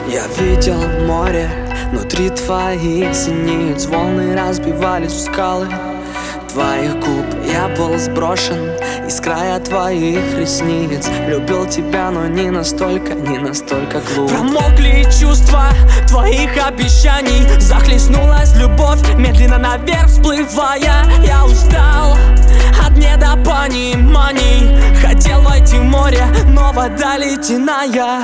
Я видел море внутри твоих синиц, волны разбивались в скалы твоих губ. Я был сброшен из края твоих ресниц. Любил тебя, но не настолько глуп. Промокли чувства твоих обещаний, захлестнулась любовь, медленно наверх всплывая. Я устал от недопониманий, хотел войти в море, но вода ледяная.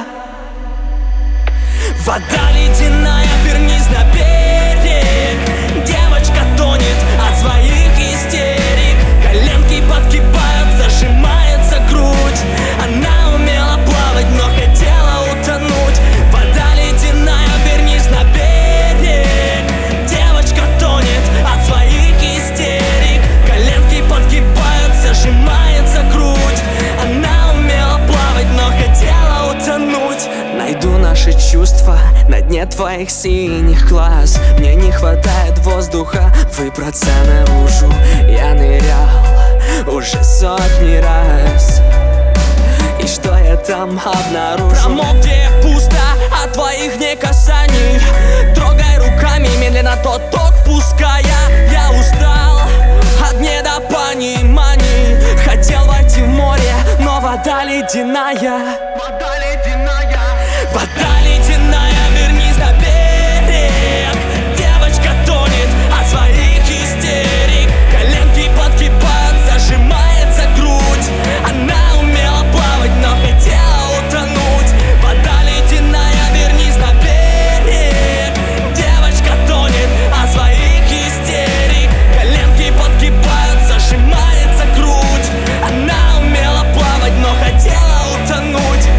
Вода ледяная, вернись на берег. Девочка тонет от своих истерик. Коленки подгибают, зажимается грудь. Она умела плавать, но хотела утонуть. Вода ледяная, вернись на берег. Девочка тонет от своих истерик. Коленки подгибают, зажимается грудь. Она умела плавать, но хотела утонуть. Найду наши чувства на дне твоих синих глаз. Мне не хватает воздуха выбраться наружу. Я нырял уже сотни раз, и что я там обнаружу? Промок, где пусто от твоих не касаний. Трогай руками, медленно тот ток пуская. Я устал от недопониманий, хотел войти в море, но вода ледяная. Вода ледяная. Вода ледяная, вернись на берег. Девочка тонет от своих истерик. Коленки подгибают, зажимается грудь. Она умела плавать, но хотела утонуть. Вода ледяная, вернись на берег. Девочка тонет от своих истерик. Коленки подгибают, зажимается грудь. Она умела плавать, но хотела утонуть.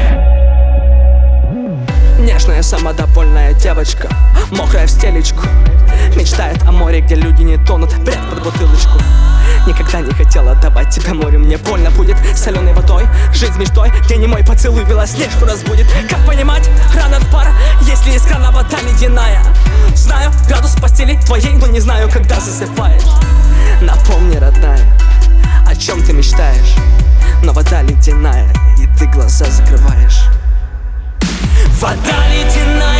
Нежная, самодовольная девочка, мокрая в стелечку, мечтает о море, где люди не тонут, бред под бутылочку. Никогда не хотела давать тебе море, мне больно будет соленой водой. Жизнь мечтой, где не мой поцелуй белоснежку разбудит. Как понимать, рано от пара, если из крана вода ледяная? Знаю градус постели твоей, но не знаю, когда засыпаешь. Напомни, родная, о чем ты мечтаешь, но вода ледяная, и ты глаза закрываешь. Вода ледяная.